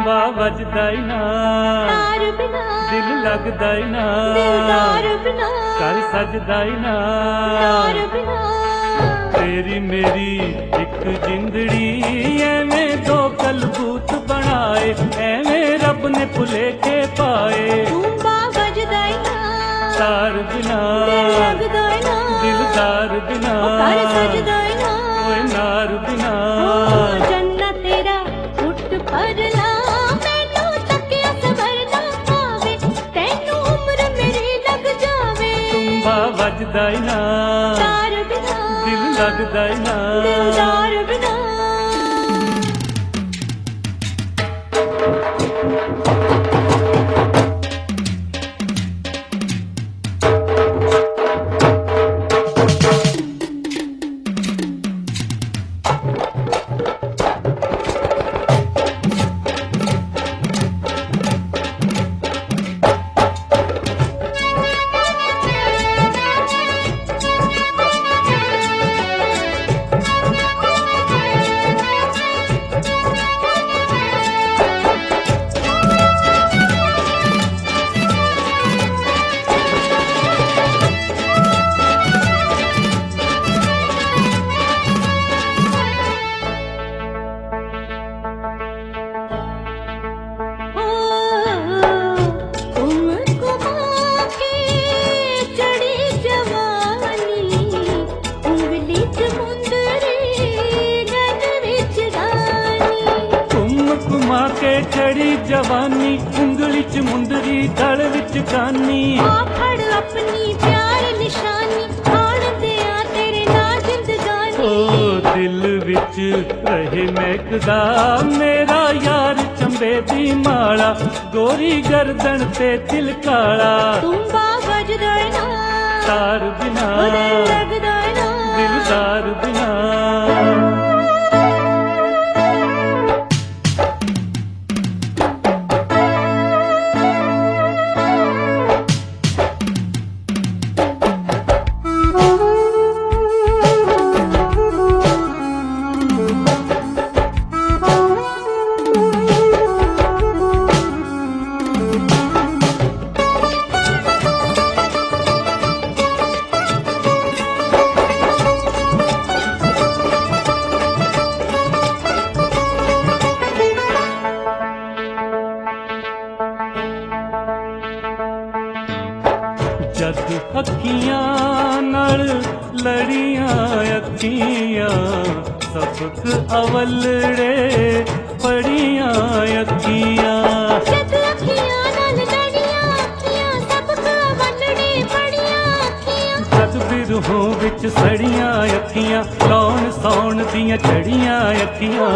तुंबा वजदा ही ना तार बिना दिल लगदा ही ना दिलदार बिना कर सजदा ही ना तार बिना तेरी मेरी एक जिंदड़ी एवें दो कलबूत बनाए एवें रब ने भुलेखे पाए तुंबा वजदा ही ना तार बिना दिल लगदा ही ना दिलदार बिना कर सजदा ही ना ओए नार बिना जन्नत तेरा उठ परला मैनू तकिया सवरना आवे तैनू उम्र मेरी लग जावे तुंबा वजदा ही ना तार बिना दिल लगदा ही ना दिलदार बिना चढ़ी जवानी उंगली च मुंदरी दल विच गानी आखड़ अपनी प्यार निशानी आण दिया तेरे नाल जिंदगानी ओ दिल विच रहे महकदा मेरा यार चंबे दी माला गोरी गर्दन ते तिल काला तुंबा वजदा ना तार बिना दिल लगदा ना दिलदार बिना जद अखियां नाल लड़ियां अखियां सबक अवलड़े पड़ियां अखियां जद अखियां नाल लड़ियां अखियां सबक अवलड़े पड़ियां अखियां जद बिरहों विच सड़ियां अखियां लौण सौण दियां चढ़ियां अखियां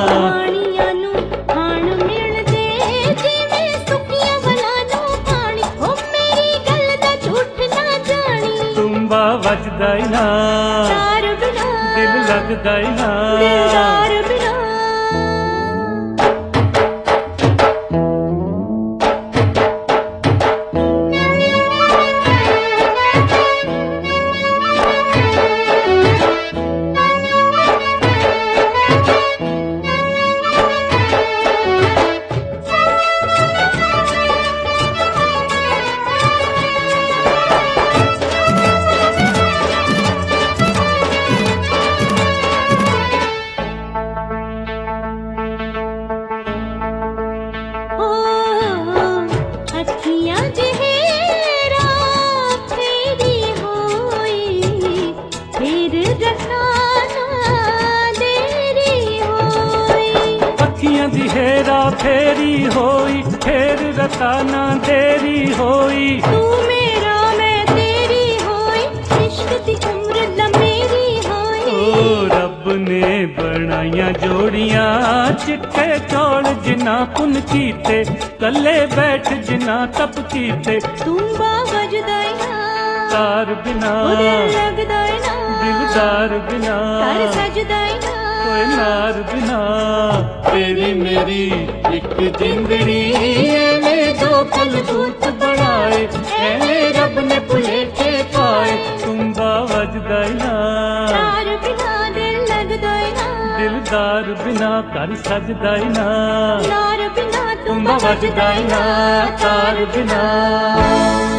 वजदा ही ना तार बिना दिल लगदा ही ना दिलदार बिना हेरा फेरी होई फेर रताना देरी होई तू मेरा मैं तेरी होई इश्क दी उम्र लमेरी होई ओ रब ने बनाइया जोड़ियां चिट्टे चौड़ जिना पुन कीते कल्ले बैठ जिना तप कीते तुंबा वजदा ना तार बिना दिल लगदा ना दिलदार बिना कर सजदा ना कोई नार बिना तेरी मेरी एक जिंदड़ी एवें दो कलबूत बनाए एवें रब ने भुलेखे पाए तुंबा वजदा ना तार बिना दिल लगदा ना दिलदार बिना कर सजदा ना नार बिना ਤੁੰਬਾ ਵੱਜਦਾ ਈ ਨਾ ਤਾਰ ਬਿਨਾ।